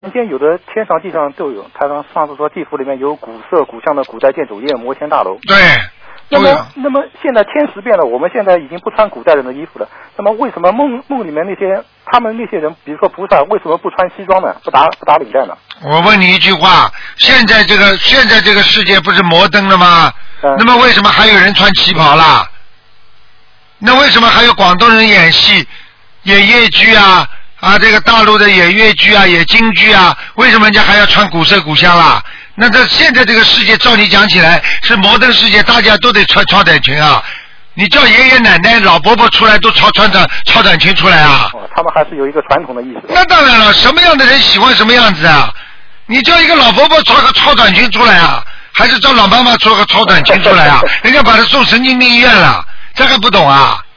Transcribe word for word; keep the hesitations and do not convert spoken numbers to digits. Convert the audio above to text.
民间有的天上地上都有，台上上次说地府里面有古色古香的古代建筑，也有摩天大楼。 对。 那么，那么现在天时变了，我们现在已经不穿古代人的衣服了。那么，为什么梦梦里面那些他们那些人，比如说菩萨，为什么不穿西装呢？不打不打领带呢？ 我问你一句话：现在这个现在这个世界不是摩登了吗？ 嗯、 那么为什么还有人穿旗袍啦？那为什么还有广东人演戏、演粤剧啊？啊，这个大陆的演粤剧啊、演京剧啊，为什么人家还要穿古色古香啦？那这现在这个世界，照你讲起来是摩登世界，大家都得穿超短裙啊！你叫爷爷奶奶、老伯伯出来都超穿着超短裙出来啊！ 哦，他们还是有一个传统的意识。 那当然了，什么样的人喜欢什么样子啊？你叫一个老伯伯穿个超短裙出来啊，还是叫老妈妈穿个超短裙出来啊？人家把他送神经病医院了，这还不懂啊？